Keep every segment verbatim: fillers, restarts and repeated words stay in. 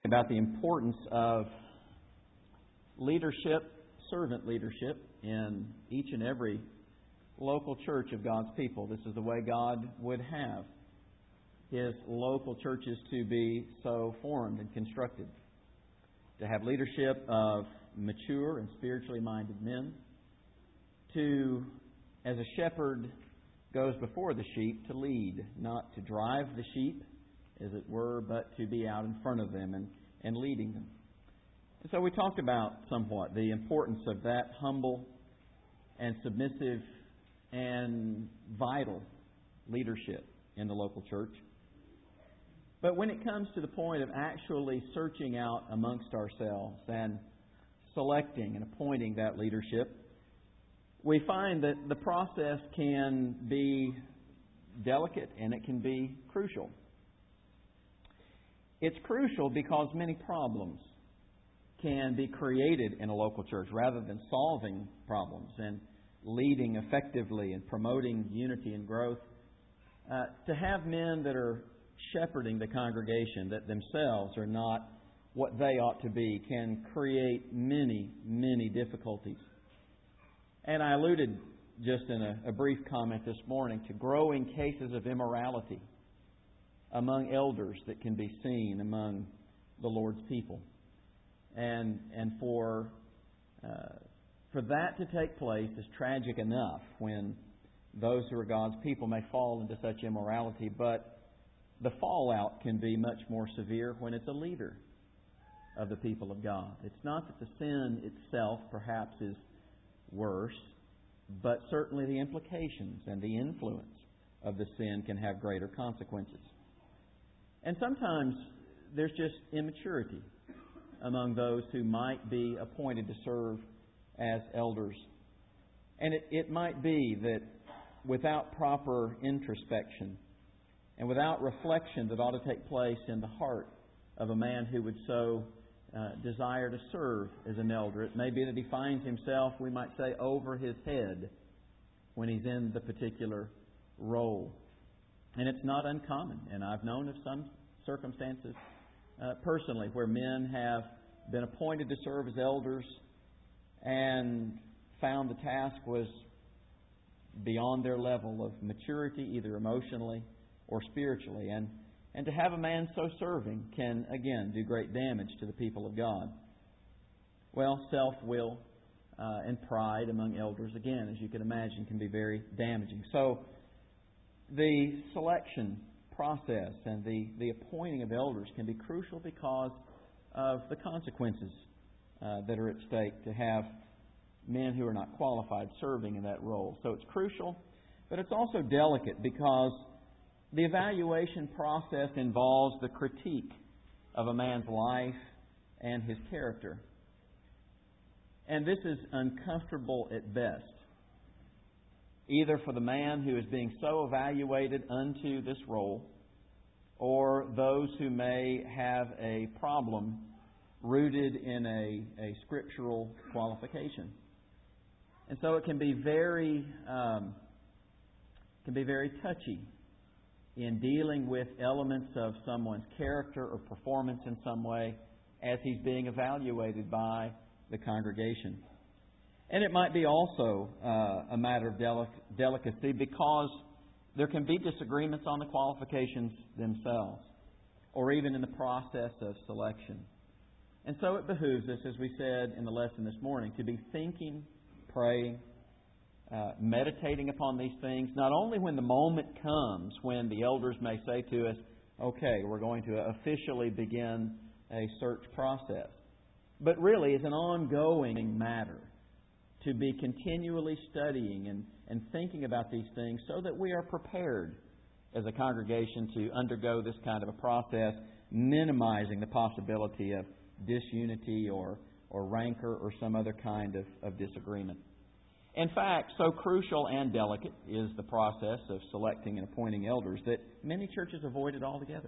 About the importance of leadership, servant leadership, in each and every local church of God's people. This is the way God would have His local churches to be so formed and constructed. To have leadership of mature and spiritually minded men. To, as a shepherd goes before the sheep, to lead, not to drive the sheep, as it were, but to be out in front of them and, and leading them. And so we talked about somewhat the importance of that humble and submissive and vital leadership in the local church. But when it comes to the point of actually searching out amongst ourselves and selecting and appointing that leadership, we find that the process can be delicate and it can be crucial. It's crucial because many problems can be created in a local church rather than solving problems and leading effectively and promoting unity and growth. Uh, to have men that are shepherding the congregation that themselves are not what they ought to be can create many, many difficulties. And I alluded just in a, a brief comment this morning to growing cases of immorality among elders that can be seen among the Lord's people. And and for uh, for that to take place is tragic enough when those who are God's people may fall into such immorality, but the fallout can be much more severe when it's a leader of the people of God. It's not that the sin itself perhaps is worse, but certainly the implications and the influence of the sin can have greater consequences. And sometimes there's just immaturity among those who might be appointed to serve as elders. And it, it might be that without proper introspection and without reflection that ought to take place in the heart of a man who would so uh, desire to serve as an elder, it may be that he finds himself, we might say, over his head when he's in the particular role. And it's not uncommon. And I've known of some circumstances uh, personally where men have been appointed to serve as elders and found the task was beyond their level of maturity, either emotionally or spiritually. And, and to have a man so serving can, again, do great damage to the people of God. Well, self-will uh, and pride among elders, again, as you can imagine, can be very damaging. So, the selection process and the, the appointing of elders can be crucial because of the consequences uh, that are at stake to have men who are not qualified serving in that role. So it's crucial, but it's also delicate because the evaluation process involves the critique of a man's life and his character. And this is uncomfortable at best, either for the man who is being so evaluated unto this role, or those who may have a problem rooted in a, a scriptural qualification. And so it can be very um, can be very touchy in dealing with elements of someone's character or performance in some way as he's being evaluated by the congregation. And it might be also uh, a matter of delic- delicacy because there can be disagreements on the qualifications themselves or even in the process of selection. And so it behooves us, as we said in the lesson this morning, to be thinking, praying, uh, meditating upon these things, not only when the moment comes when the elders may say to us, okay, we're going to officially begin a search process, but really as an ongoing matter, to be continually studying and, and thinking about these things so that we are prepared as a congregation to undergo this kind of a process, minimizing the possibility of disunity or, or rancor or some other kind of, of disagreement. In fact, so crucial and delicate is the process of selecting and appointing elders that many churches avoid it altogether.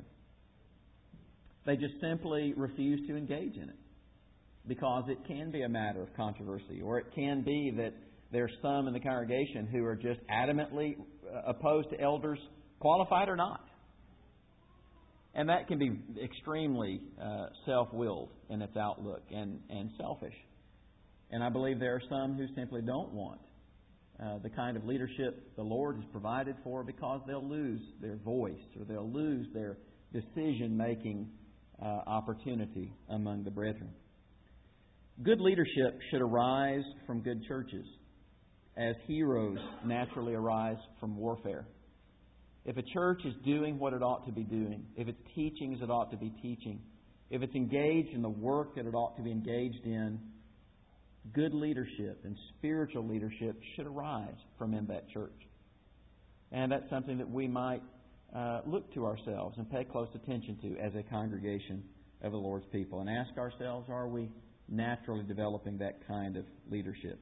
They just simply refuse to engage in it, because it can be a matter of controversy, or it can be that there's some in the congregation who are just adamantly opposed to elders, qualified or not. And that can be extremely uh, self-willed in its outlook and, and selfish. And I believe there are some who simply don't want uh, the kind of leadership the Lord has provided for, because they'll lose their voice or they'll lose their decision-making uh, opportunity among the brethren. Good leadership should arise from good churches, as heroes naturally arise from warfare. If a church is doing what it ought to be doing, if it's teaching as it ought to be teaching, if it's engaged in the work that it ought to be engaged in, good leadership and spiritual leadership should arise from in that church. And that's something that we might uh, look to ourselves and pay close attention to as a congregation of the Lord's people, and ask ourselves, are we naturally developing that kind of leadership?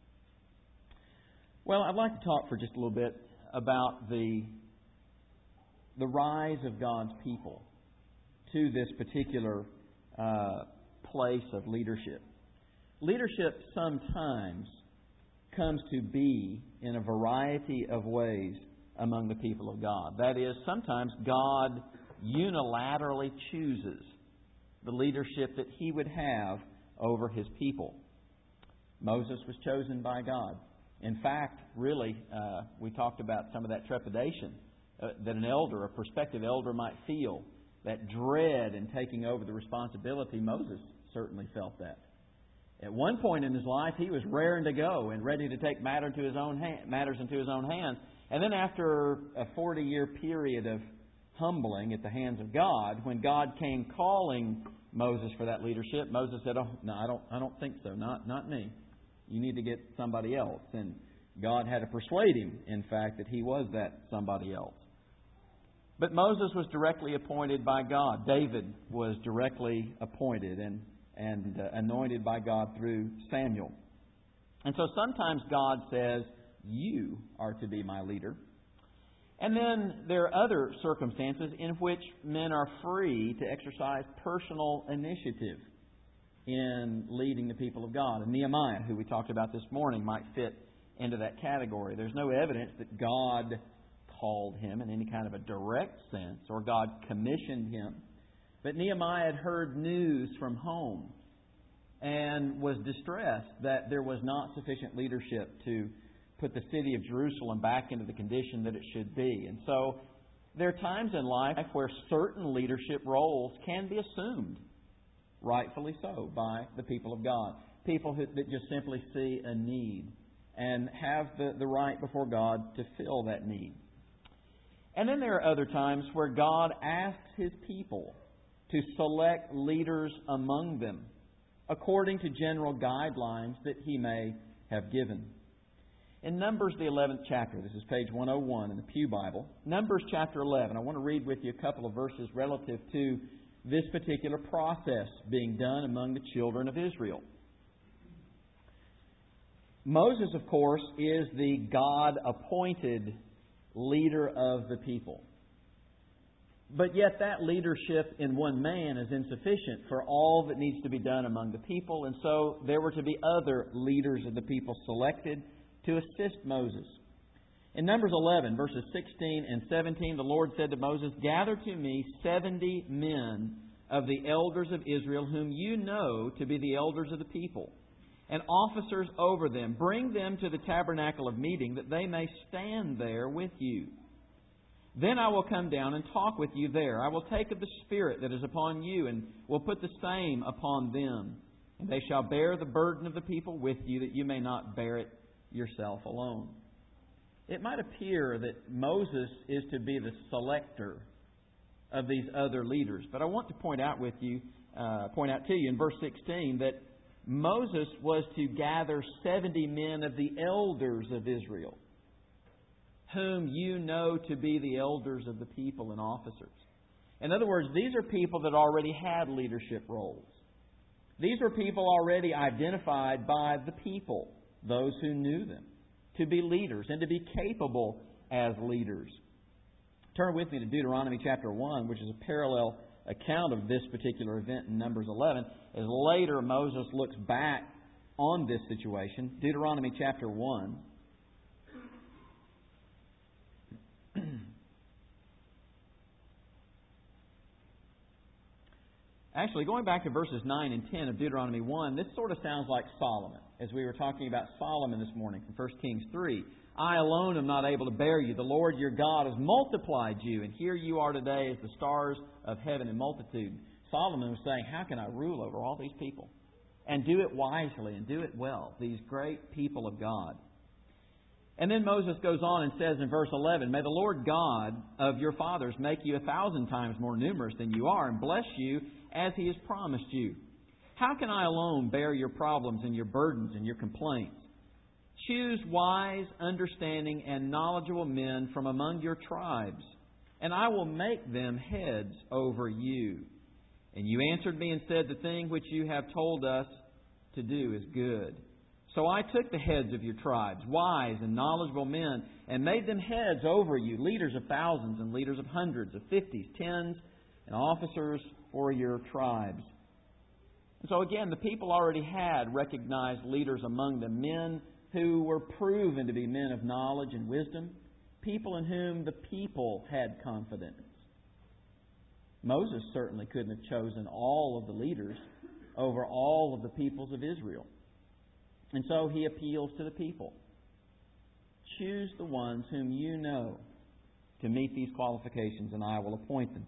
Well, I'd like to talk for just a little bit about the the rise of God's people to this particular uh, place of leadership. Leadership sometimes comes to be in a variety of ways among the people of God. That is, sometimes God unilaterally chooses the leadership that He would have over His people. Moses was chosen by God. In fact, really, uh, we talked about some of that trepidation uh, that an elder, a prospective elder, might feel, that dread in taking over the responsibility. Moses certainly felt that. At one point in his life, he was raring to go and ready to take matter into his own hand, matters into his own hands. And then after a forty-year period of humbling at the hands of God, when God came calling Moses for that leadership, Moses said, "Oh, no, I don't, I don't think so. Not, not me. You need to get somebody else." And God had to persuade him, in fact, that he was that somebody else. But Moses was directly appointed by God. David was directly appointed and, and uh, anointed by God through Samuel. And so sometimes God says, "You are to be my leader." And then there are other circumstances in which men are free to exercise personal initiative in leading the people of God. And Nehemiah, who we talked about this morning, might fit into that category. There's no evidence that God called him in any kind of a direct sense, or God commissioned him. But Nehemiah had heard news from home and was distressed that there was not sufficient leadership to put the city of Jerusalem back into the condition that it should be. And so there are times in life where certain leadership roles can be assumed, rightfully so, by the people of God. People who, that just simply see a need and have the, the right before God to fill that need. And then there are other times where God asks His people to select leaders among them according to general guidelines that He may have given. In Numbers, the eleventh chapter, this is page one oh one in the Pew Bible, Numbers chapter eleven, I want to read with you a couple of verses relative to this particular process being done among the children of Israel. Moses, of course, is the God-appointed leader of the people. But yet that leadership in one man is insufficient for all that needs to be done among the people. And so there were to be other leaders of the people selected to assist Moses. In Numbers eleven, verses sixteen and seventeen, the Lord said to Moses, "Gather to me seventy men of the elders of Israel, whom you know to be the elders of the people, and officers over them. Bring them to the tabernacle of meeting, that they may stand there with you. Then I will come down and talk with you there. I will take of the Spirit that is upon you, and will put the same upon them. And they shall bear the burden of the people with you, that you may not bear it yourself alone." It might appear that Moses is to be the selector of these other leaders. But I want to point out with you, uh, point out to you in verse sixteen that Moses was to gather seventy men of the elders of Israel, whom you know to be the elders of the people and officers. In other words, these are people that already had leadership roles. These are people already identified by the people, those who knew them, to be leaders and to be capable as leaders. Turn with me to Deuteronomy chapter one, which is a parallel account of this particular event in Numbers eleven, as later Moses looks back on this situation. Deuteronomy chapter one. Actually, going back to verses nine and ten of Deuteronomy one, this sort of sounds like Solomon, as we were talking about Solomon this morning from First Kings three. I alone am not able to bear you. The Lord your God has multiplied you, and here you are today as the stars of heaven in multitude. Solomon was saying, how can I rule over all these people? And do it wisely and do it well, these great people of God. And then Moses goes on and says in verse eleven, May the Lord God of your fathers make you a thousand times more numerous than you are, and bless you as He has promised you. How can I alone bear your problems and your burdens and your complaints? Choose wise, understanding, and knowledgeable men from among your tribes, and I will make them heads over you. And you answered me and said, The thing which you have told us to do is good. So I took the heads of your tribes, wise and knowledgeable men, and made them heads over you, leaders of thousands and leaders of hundreds, of fifties, tens, and officers for your tribes. And so again, the people already had recognized leaders among them, men who were proven to be men of knowledge and wisdom, people in whom the people had confidence. Moses certainly couldn't have chosen all of the leaders over all of the peoples of Israel. And so he appeals to the people. Choose the ones whom you know to meet these qualifications, and I will appoint them.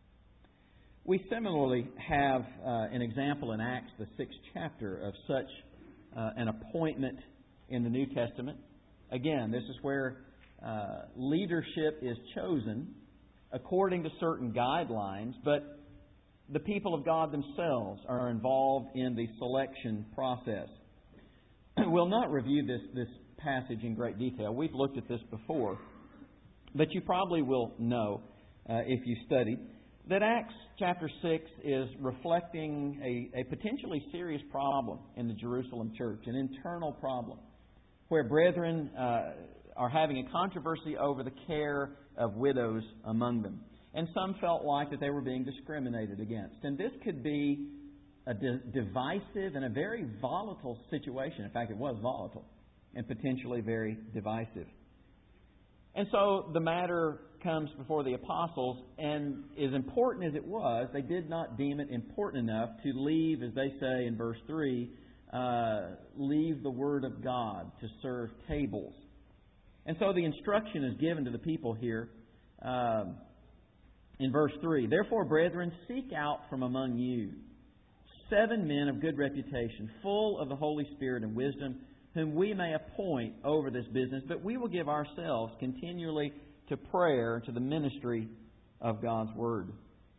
We similarly have uh, an example in Acts, the sixth chapter, of such uh, an appointment in the New Testament. Again, this is where uh, leadership is chosen according to certain guidelines, but the people of God themselves are involved in the selection process. We'll not review this, this passage in great detail. We've looked at this before, but you probably will know, uh, if you studied, that Acts chapter six is reflecting a, a potentially serious problem in the Jerusalem church, an internal problem, where brethren uh, are having a controversy over the care of widows among them. And some felt like that they were being discriminated against. And this could be a de- divisive and a very volatile situation. In fact, it was volatile and potentially very divisive. And so the matter comes before the apostles, and as important as it was, they did not deem it important enough to leave, as they say in verse three, uh, leave the Word of God to serve tables. And so the instruction is given to the people here uh, in verse three. Therefore, brethren, seek out from among you seven men of good reputation, full of the Holy Spirit and wisdom, whom we may appoint over this business, but we will give ourselves continually to prayer and to the ministry of God's Word.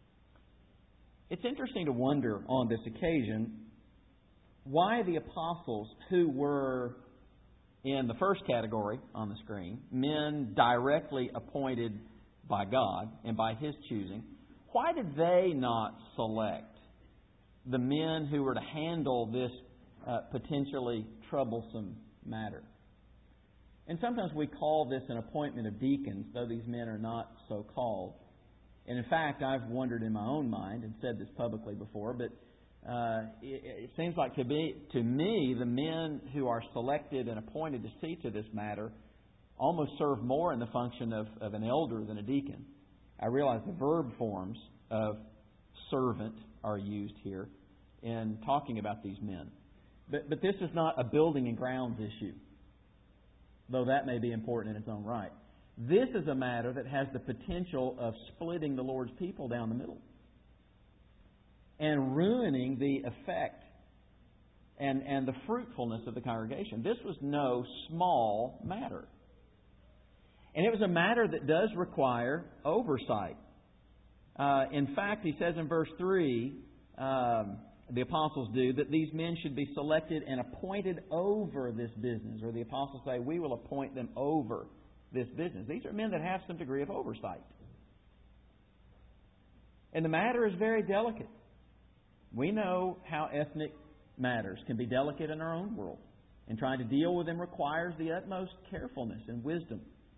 It's interesting to wonder on this occasion why the apostles, who were in the first category on the screen, men directly appointed by God and by His choosing, why did they not select the men who were to handle this uh, potentially troublesome matter? And sometimes we call this an appointment of deacons, though these men are not so called. And in fact, I've wondered in my own mind, and said this publicly before, but uh, it, it seems like to, be, to me, the men who are selected and appointed to see to this matter almost serve more in the function of, of an elder than a deacon. I realize the verb forms of servant are used here in talking about these men. But, but this is not a building and grounds issue, though that may be important in its own right. This is a matter that has the potential of splitting the Lord's people down the middle and ruining the effect and, and the fruitfulness of the congregation. This was no small matter. And it was a matter that does require oversight. Uh, in fact, he says in verse three, um, the apostles do, that these men should be selected and appointed over this business. Or the apostles say, we will appoint them over this business. These are men that have some degree of oversight. And the matter is very delicate. We know how ethnic matters can be delicate in our own world. And trying to deal with them requires the utmost carefulness and wisdom.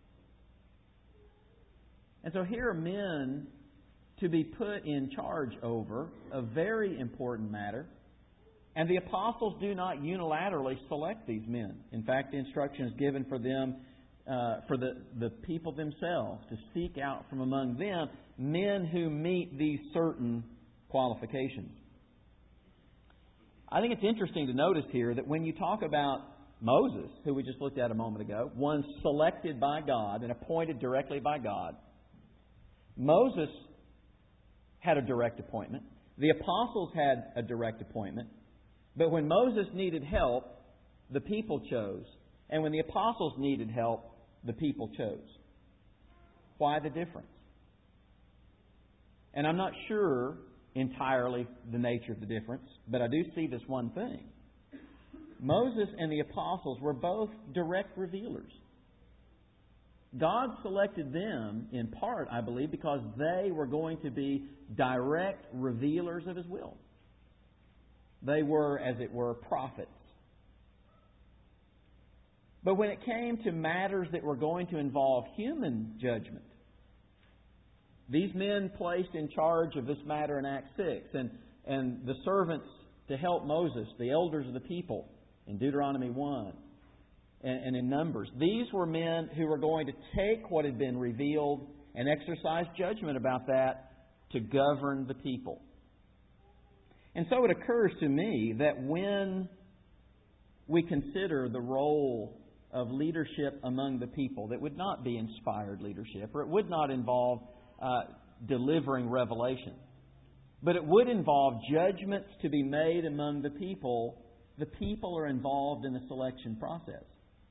And so here are men to be put in charge over a very important matter. And the apostles do not unilaterally select these men. In fact, the instruction is given for them, uh, for the, the people themselves, to seek out from among them men who meet these certain qualifications. I think it's interesting to notice here that when you talk about Moses, who we just looked at a moment ago, one selected by God and appointed directly by God, Moses had a direct appointment. The apostles had a direct appointment. But when Moses needed help, the people chose. And when the apostles needed help, the people chose. Why the difference? And I'm not sure entirely the nature of the difference, but I do see this one thing. Moses and the apostles were both direct revealers. God selected them in part, I believe, because they were going to be direct revealers of His will. They were, as it were, prophets. But when it came to matters that were going to involve human judgment, these men placed in charge of this matter in Acts six, and, and the servants to help Moses, the elders of the people, in Deuteronomy one, and, and in Numbers. These were men who were going to take what had been revealed and exercise judgment about that to govern the people. And so it occurs to me that when we consider the role of leadership among the people that would not be inspired leadership, or it would not involve uh, delivering revelation, but it would involve judgments to be made among the people, the people are involved in the selection process.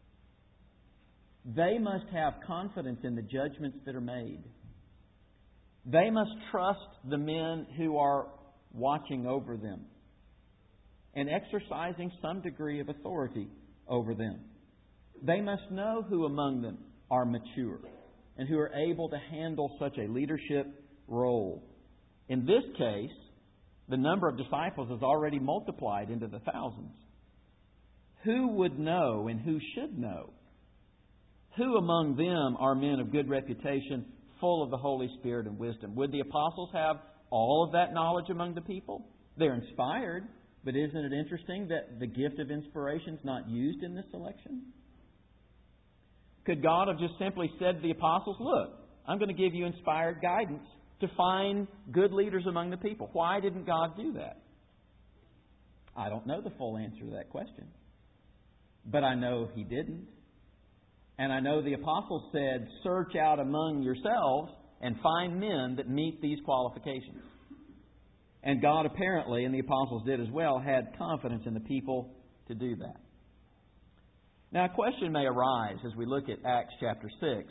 They must have confidence in the judgments that are made. They must trust the men who are watching over them and exercising some degree of authority over them. They must know who among them are mature and who are able to handle such a leadership role. In this case, the number of disciples is already multiplied into the thousands. Who would know and who should know? Who among them are men of good reputation, full of the Holy Spirit and wisdom? Would the apostles have all of that knowledge among the people? They're inspired, but isn't it interesting that the gift of inspiration is not used in this selection? Could God have just simply said to the apostles, look, I'm going to give you inspired guidance to find good leaders among the people. Why didn't God do that? I don't know the full answer to that question. But I know He didn't. And I know the apostles said, search out among yourselves and find men that meet these qualifications. And God apparently, and the apostles did as well, had confidence in the people to do that. Now, a question may arise as we look at Acts chapter six.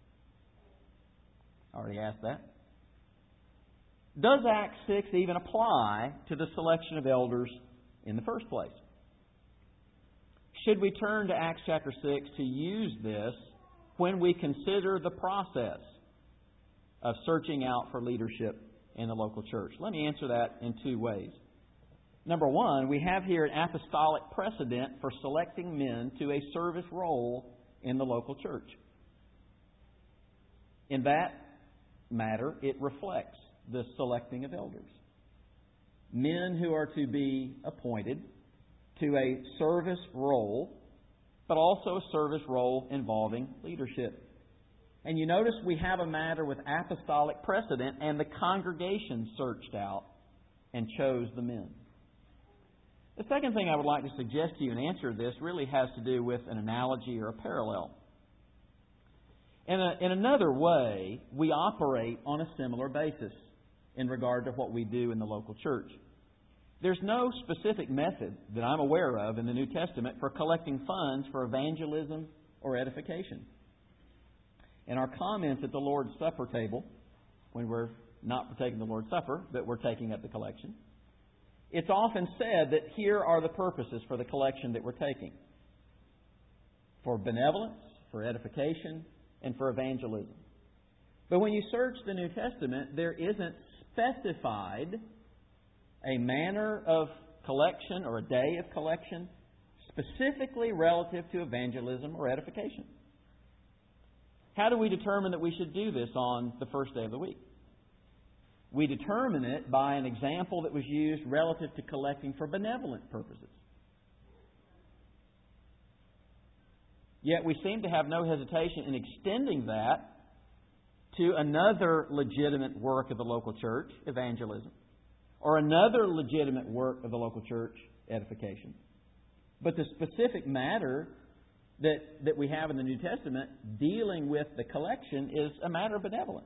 I already asked that. Does Acts six even apply to the selection of elders in the first place? Should we turn to Acts chapter six to use this when we consider the process of searching out for leadership in the local church? Let me answer that in two ways. Number one, we have here an apostolic precedent for selecting men to a service role in the local church. In that matter, it reflects the selecting of elders. Men who are to be appointed to a service role, but also a service role involving leadership. And you notice we have a matter with apostolic precedent, and the congregation searched out and chose the men. The second thing I would like to suggest to you in answer to this really has to do with an analogy or a parallel. In, a, in another way, we operate on a similar basis in regard to what we do in the local church. There's no specific method that I'm aware of in the New Testament for collecting funds for evangelism or edification. In our comments at the Lord's Supper table, when we're not partaking the Lord's Supper, but we're taking up the collection, it's often said that here are the purposes for the collection that we're taking: for benevolence, for edification, and for evangelism. But when you search the New Testament, there isn't specified a manner of collection or a day of collection specifically relative to evangelism or edification. How do we determine that we should do this on the first day of the week? We determine it by an example that was used relative to collecting for benevolent purposes. Yet we seem to have no hesitation in extending that to another legitimate work of the local church, evangelism. or another legitimate work of the local church, edification. But the specific matter that, that we have in the New Testament dealing with the collection is a matter of benevolence.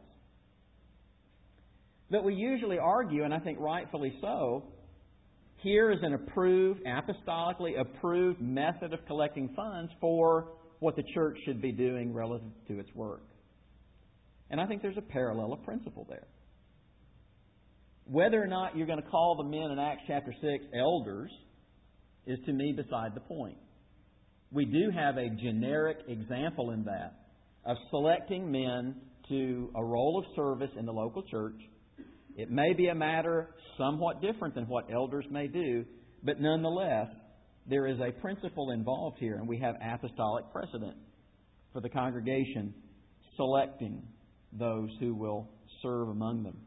But we usually argue, and I think rightfully so, here is an approved, apostolically approved method of collecting funds for what the church should be doing relative to its work. And I think there's a parallel of principle there. Whether or not you're going to call the men in Acts chapter six elders is to me beside the point. We do have a generic example in that of selecting men to a role of service in the local church. It may be a matter somewhat different than what elders may do, but nonetheless, there is a principle involved here, and we have apostolic precedent for the congregation selecting those who will serve among them.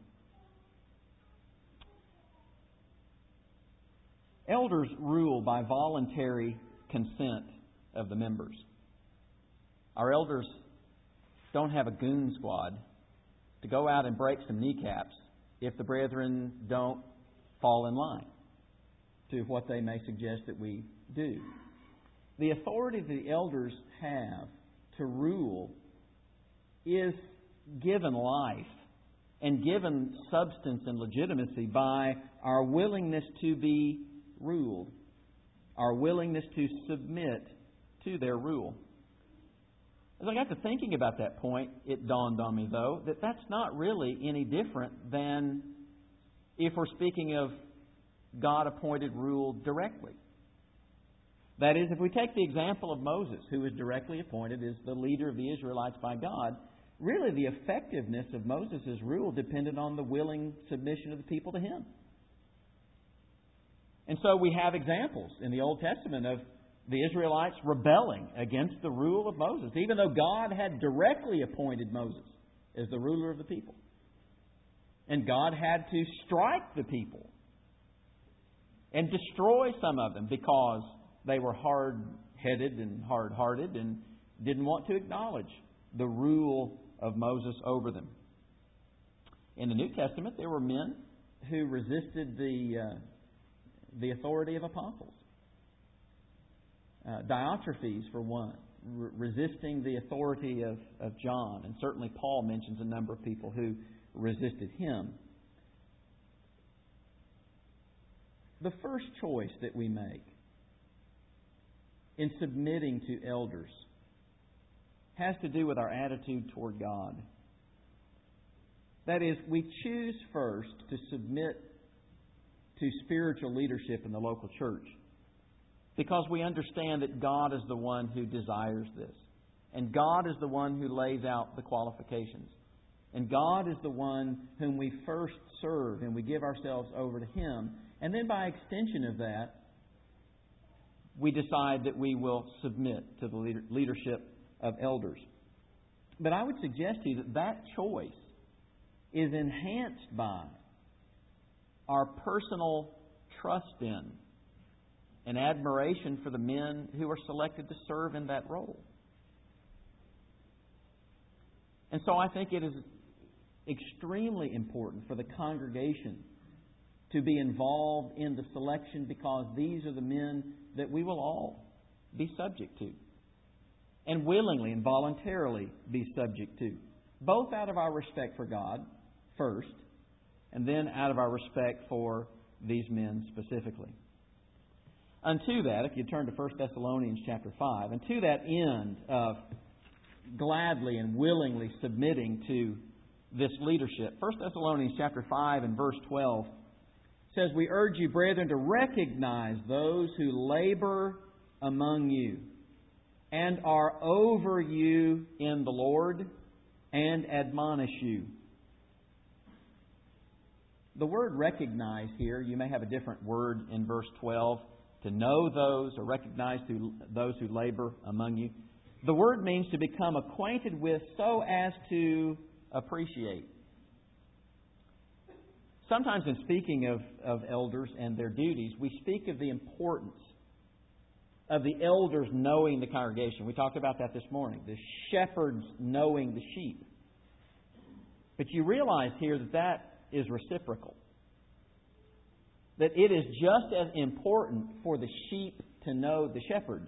Elders rule by voluntary consent of the members. Our elders don't have a goon squad to go out and break some kneecaps if the brethren don't fall in line to what they may suggest that we do. The authority the elders have to rule is given life and given substance and legitimacy by our willingness to be ruled, our willingness to submit to their rule. As I got to thinking about that point, it dawned on me, though, that that's not really any different than if we're speaking of God-appointed rule directly. That is, if we take the example of Moses, who was directly appointed as the leader of the Israelites by God, really the effectiveness of Moses' rule depended on the willing submission of the people to him. And so we have examples in the Old Testament of the Israelites rebelling against the rule of Moses, even though God had directly appointed Moses as the ruler of the people. And God had to strike the people and destroy some of them because they were hard-headed and hard-hearted and didn't want to acknowledge the rule of Moses over them. In the New Testament, there were men who resisted the, uh, the authority of apostles. Uh, Diotrephes, for one, re- resisting the authority of, of John. And certainly Paul mentions a number of people who resisted him. The first choice that we make in submitting to elders has to do with our attitude toward God. That is, we choose first to submit to spiritual leadership in the local church because we understand that God is the one who desires this. And God is the one who lays out the qualifications. And God is the one whom we first serve and we give ourselves over to Him. And then by extension of that, we decide that we will submit to the leader, leadership of elders. But I would suggest to you that that choice is enhanced by our personal trust in and admiration for the men who are selected to serve in that role. And so I think it is extremely important for the congregation to be involved in the selection because these are the men that we will all be subject to and willingly and voluntarily be subject to, both out of our respect for God first and then out of our respect for these men specifically. Unto that, if you turn to First Thessalonians chapter five, and to that end of gladly and willingly submitting to this leadership, First Thessalonians chapter five and verse twelve says, "We urge you, brethren, to recognize those who labor among you and are over you in the Lord and admonish you." The word recognize here, you may have a different word in verse twelve, to know those or recognize those who labor among you. The word means to become acquainted with so as to appreciate. Sometimes in speaking of, of elders and their duties, we speak of the importance of the elders knowing the congregation. We talked about that this morning. The shepherds knowing the sheep. But you realize here that that is reciprocal. that it is just as important for the sheep to know the shepherd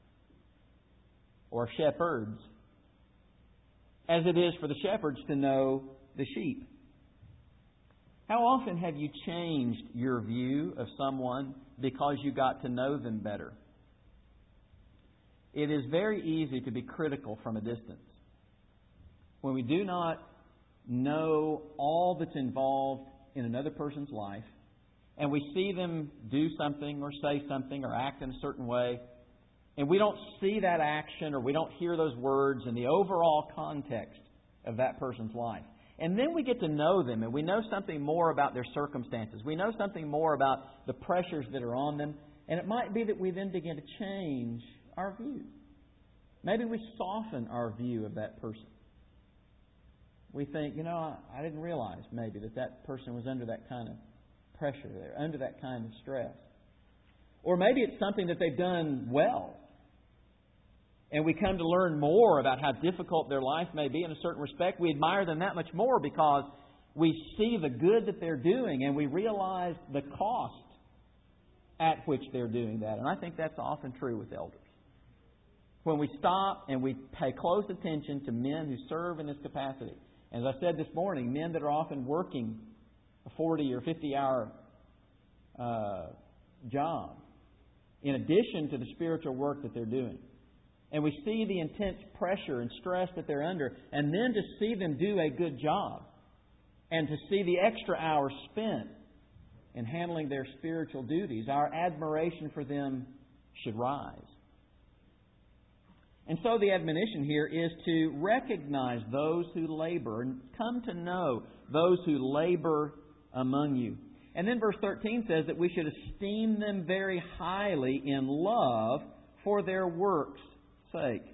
or shepherds as it is for the shepherds to know the sheep. How often have you changed your view of someone because you got to know them better? It is very easy to be critical from a distance. When we do not know all that's involved in another person's life, and we see them do something or say something or act in a certain way, and we don't see that action or we don't hear those words in the overall context of that person's life. And then we get to know them and we know something more about their circumstances. We know something more about the pressures that are on them. And it might be that we then begin to change our view. Maybe we soften our view of that person. We think, you know, I didn't realize maybe that that person was under that kind of pressure there, under that kind of stress. Or maybe it's something that they've done well. And we come to learn more about how difficult their life may be in a certain respect. We admire them that much more because we see the good that they're doing and we realize the cost at which they're doing that. And I think that's often true with elders. When we stop and we pay close attention to men who serve in this capacity. As I said this morning, men that are often working a forty or fifty hour uh, job in addition to the spiritual work that they're doing. And we see the intense pressure and stress that they're under, and then to see them do a good job, and to see the extra hours spent in handling their spiritual duties, our admiration for them should rise. And so the admonition here is to recognize those who labor and come to know those who labor among you. And then verse thirteen says that we should esteem them very highly in love for their works' sake.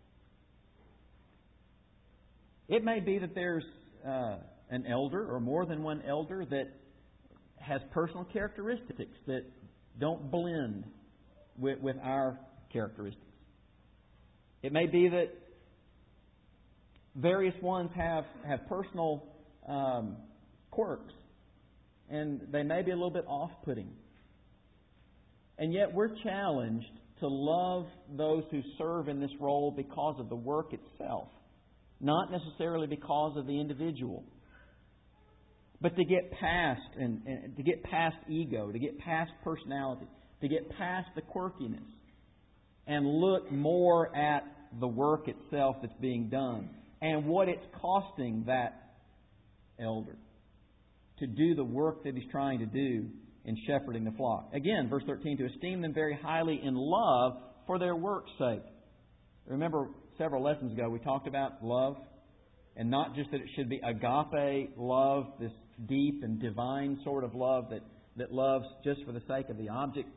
It may be that there's uh, an elder or more than one elder that has personal characteristics that don't blend with, with our characteristics. It may be that various ones have, have personal um, quirks, and they may be a little bit off-putting. And yet we're challenged to love those who serve in this role because of the work itself, not necessarily because of the individual. But to get past and, and to get past ego, to get past personality, to get past the quirkiness, and look more at the work itself that's being done and what it's costing that elder to do the work that he's trying to do in shepherding the flock. Again, verse thirteen, to esteem them very highly in love for their work's sake. Remember, several lessons ago we talked about love, and not just that it should be agape love, this deep and divine sort of love that, that loves just for the sake of the object,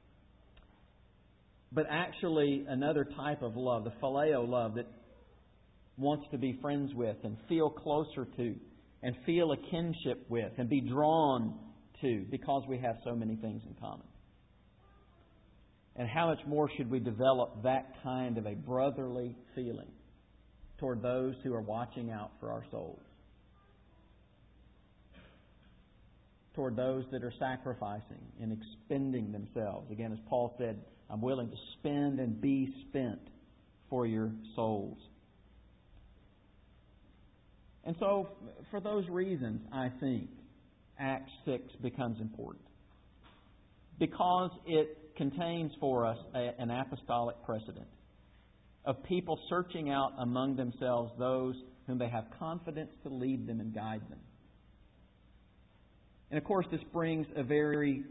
but actually another type of love, the phileo love that wants to be friends with and feel closer to and feel a kinship with and be drawn to because we have so many things in common. And how much more should we develop that kind of a brotherly feeling toward those who are watching out for our souls? Toward those that are sacrificing and expending themselves. Again, as Paul said, I'm willing to spend and be spent for your souls. And so, for those reasons, I think Acts six becomes important. Because it contains for us a, an apostolic precedent of people searching out among themselves those whom they have confidence to lead them and guide them. And of course, this brings a very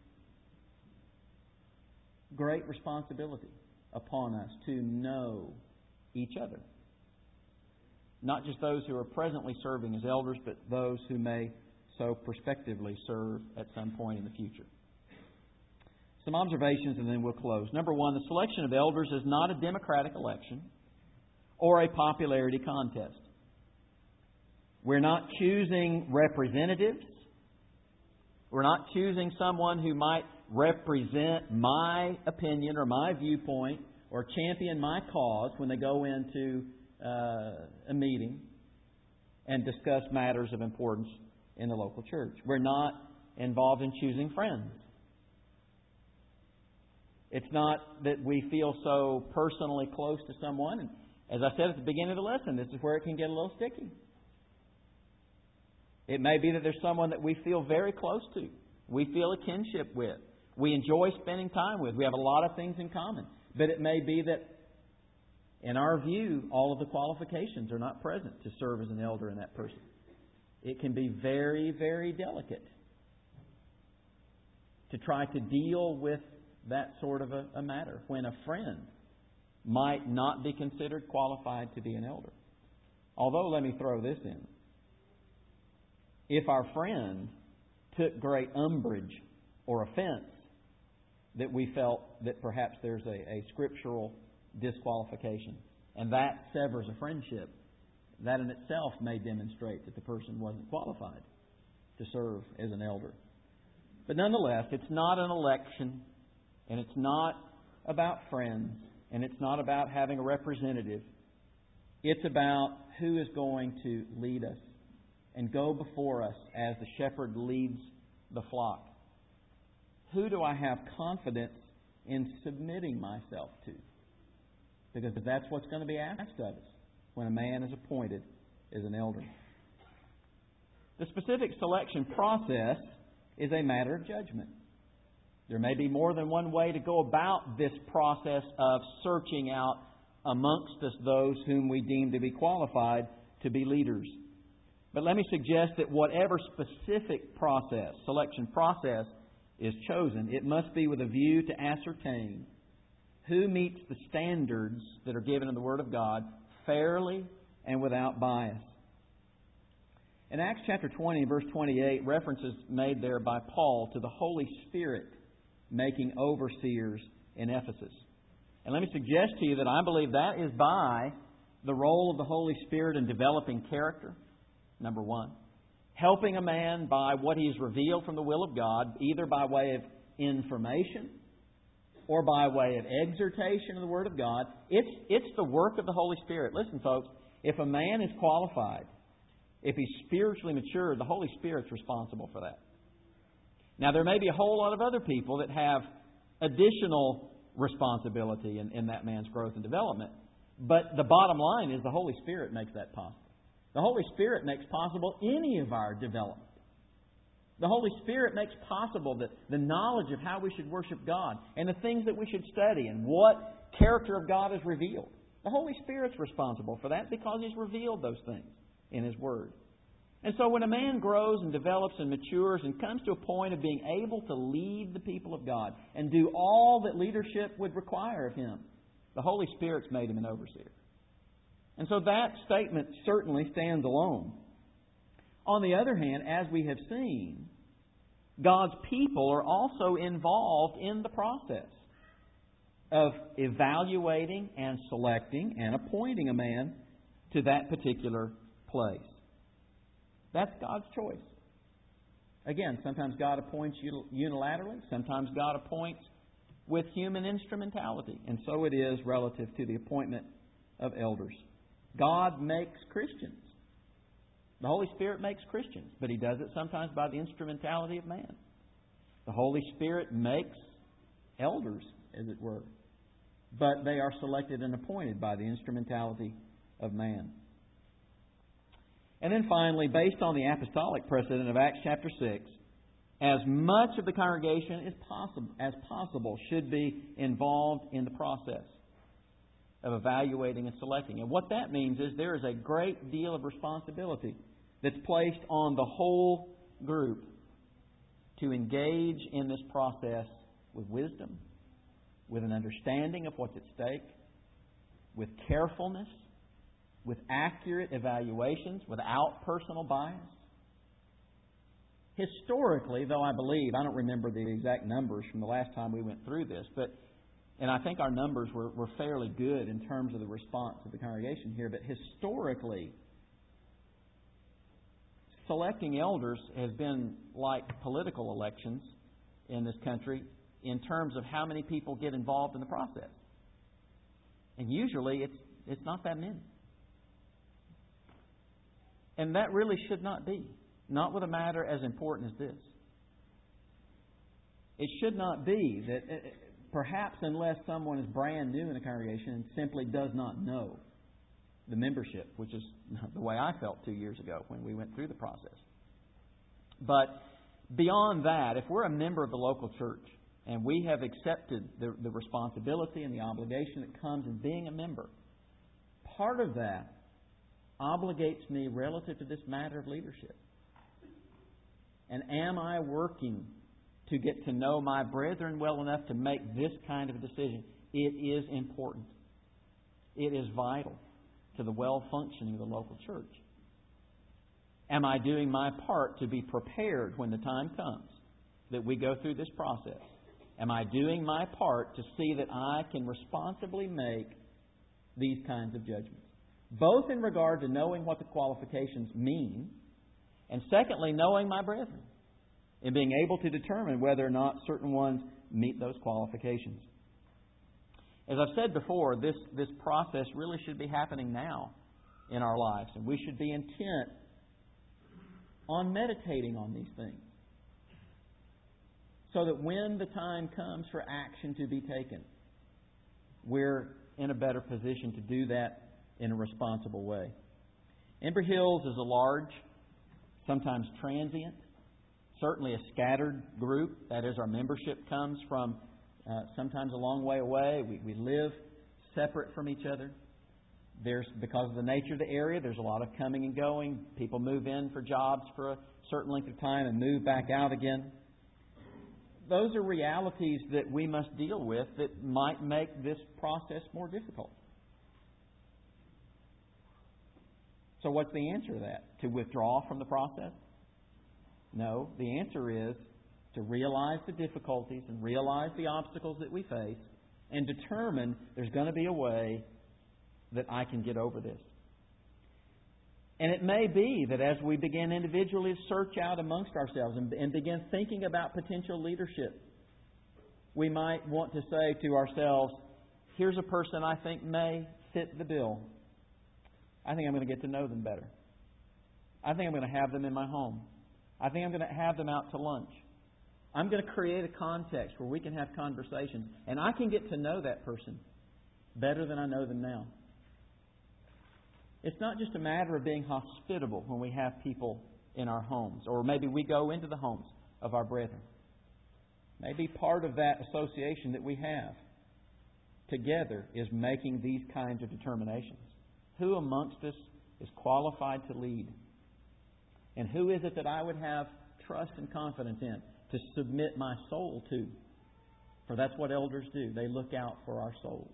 great responsibility upon us to know each other. Not just those who are presently serving as elders, but those who may so prospectively serve at some point in the future. Some observations and then we'll close. Number one, the selection of elders is not a democratic election or a popularity contest. We're not choosing representatives. We're not choosing someone who might represent my opinion or my viewpoint or champion my cause when they go into uh, a meeting and discuss matters of importance in the local church. We're not involved in choosing friends. It's not that we feel so personally close to someone. And as I said at the beginning of the lesson, this is where it can get a little sticky. It may be that there's someone that we feel very close to. We feel a kinship with. We enjoy spending time with. We have a lot of things in common. But it may be that, in our view, all of the qualifications are not present to serve as an elder in that person. It can be very, very delicate to try to deal with that sort of a, a matter when a friend might not be considered qualified to be an elder. Although, let me throw this in. If our friend took great umbrage or offense that we felt that perhaps there's a, a scriptural disqualification, and that severs a friendship, that in itself may demonstrate that the person wasn't qualified to serve as an elder. But nonetheless, it's not an election, and it's not about friends, and it's not about having a representative. It's about who is going to lead us and go before us as the shepherd leads the flock. Who do I have confidence in submitting myself to? Because that's what's going to be asked of us when a man is appointed as an elder. The specific selection process is a matter of judgment. There may be more than one way to go about this process of searching out amongst us those whom we deem to be qualified to be leaders. But let me suggest that whatever specific process, selection process, is chosen, it must be with a view to ascertain who meets the standards that are given in the Word of God fairly and without bias. In Acts chapter twenty, verse twenty-eight, reference is made there by Paul to the Holy Spirit making overseers in Ephesus. And let me suggest to you that I believe that is by the role of the Holy Spirit in developing character, number one. Helping a man by what he has revealed from the will of God, either by way of information or by way of exhortation of the Word of God. It's, it's the work of the Holy Spirit. Listen, folks, if a man is qualified, if he's spiritually mature, the Holy Spirit's responsible for that. Now, there may be a whole lot of other people that have additional responsibility in, in that man's growth and development. But the bottom line is the Holy Spirit makes that possible. The Holy Spirit makes possible any of our development. The Holy Spirit makes possible the, the knowledge of how we should worship God and the things that we should study and what character of God is revealed. The Holy Spirit's responsible for that because He's revealed those things in His Word. And so when a man grows and develops and matures and comes to a point of being able to lead the people of God and do all that leadership would require of him, the Holy Spirit's made him an overseer. And so that statement certainly stands alone. On the other hand, as we have seen, God's people are also involved in the process of evaluating and selecting and appointing a man to that particular place. That's God's choice. Again, sometimes God appoints unilaterally. Sometimes God appoints with human instrumentality. And so it is relative to the appointment of elders. God makes Christians. The Holy Spirit makes Christians, but He does it sometimes by the instrumentality of man. The Holy Spirit makes elders, as it were, but they are selected and appointed by the instrumentality of man. And then finally, based on the apostolic precedent of Acts chapter six, as much of the congregation as possible, as possible should be involved in the process of evaluating and selecting. And what that means is there is a great deal of responsibility that's placed on the whole group to engage in this process with wisdom, with an understanding of what's at stake, with carefulness, with accurate evaluations, without personal bias. Historically, though I believe, I don't remember the exact numbers from the last time we went through this, but and I think our numbers were, were fairly good in terms of the response of the congregation here, but historically, selecting elders has been like political elections in this country in terms of how many people get involved in the process. And usually it's it's not that many. And that really should not be. Not with a matter as important as this. It should not be that, uh, perhaps unless someone is brand new in a congregation and simply does not know the membership, which is the way I felt two years ago when we went through the process. But beyond that, if we're a member of the local church and we have accepted the, the responsibility and the obligation that comes in being a member, part of that obligates me relative to this matter of leadership. And am I working to get to know my brethren well enough to make this kind of a decision? It is important. It is vital to the well-functioning of the local church. Am I doing my part to be prepared when the time comes that we go through this process? Am I doing my part to see that I can responsibly make these kinds of judgments? Both in regard to knowing what the qualifications mean, and secondly, knowing my brethren and being able to determine whether or not certain ones meet those qualifications. As I've said before, this, this process really should be happening now in our lives, and we should be intent on meditating on these things so that when the time comes for action to be taken, we're in a better position to do that in a responsible way. Ember Hills is a large, sometimes transient, certainly a scattered group. That is, our membership comes from uh, sometimes a long way away. We, we live separate from each other. There's, because of the nature of the area, there's a lot of coming and going. People move in for jobs for a certain length of time and move back out again. Those are realities that we must deal with that might make this process more difficult. So what's the answer to that? To withdraw from the process? No. The answer is to realize the difficulties and realize the obstacles that we face and determine there's going to be a way that I can get over this. And it may be that as we begin individually to search out amongst ourselves and, and begin thinking about potential leadership, we might want to say to ourselves, here's a person I think may fit the bill. I think I'm going to get to know them better. I think I'm going to have them in my home. I think I'm going to have them out to lunch. I'm going to create a context where we can have conversations, and I can get to know that person better than I know them now. It's not just a matter of being hospitable when we have people in our homes, or maybe we go into the homes of our brethren. Maybe part of that association that we have together is making these kinds of determinations. Who amongst us is qualified to lead? And who is it that I would have trust and confidence in to submit my soul to? For that's what elders do. They look out for our souls.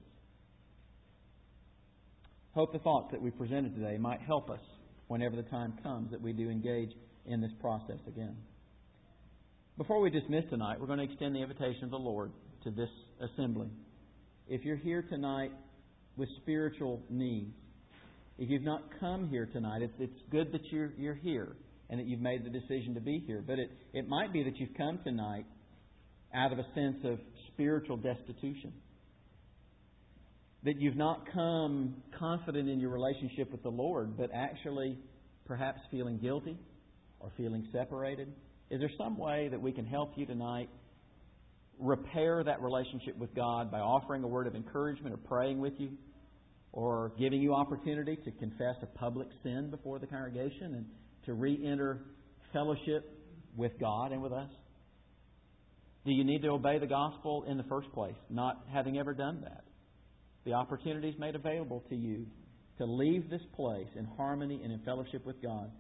Hope the thoughts that we presented today might help us whenever the time comes that we do engage in this process again. Before we dismiss tonight, we're going to extend the invitation of the Lord to this assembly. If you're here tonight with spiritual needs, if you've not come here tonight, it's, it's good that you're, you're here and that you've made the decision to be here. But it, it might be that you've come tonight out of a sense of spiritual destitution. That you've not come confident in your relationship with the Lord, but actually perhaps feeling guilty or feeling separated. Is there some way that we can help you tonight repair that relationship with God by offering a word of encouragement or praying with you, or giving you opportunity to confess a public sin before the congregation and to re-enter fellowship with God and with us? Do you need to obey the gospel in the first place, not having ever done that? The opportunity is made available to you to leave this place in harmony and in fellowship with God.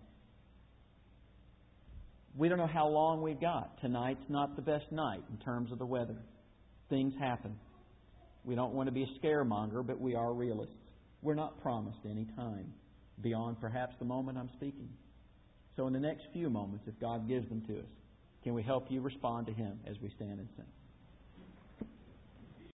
We don't know how long we've got. Tonight's not the best night in terms of the weather. Things happen. We don't want to be a scaremonger, but we are realists. We're not promised any time beyond perhaps the moment I'm speaking. So in the next few moments, if God gives them to us, can we help you respond to Him as we stand and sing?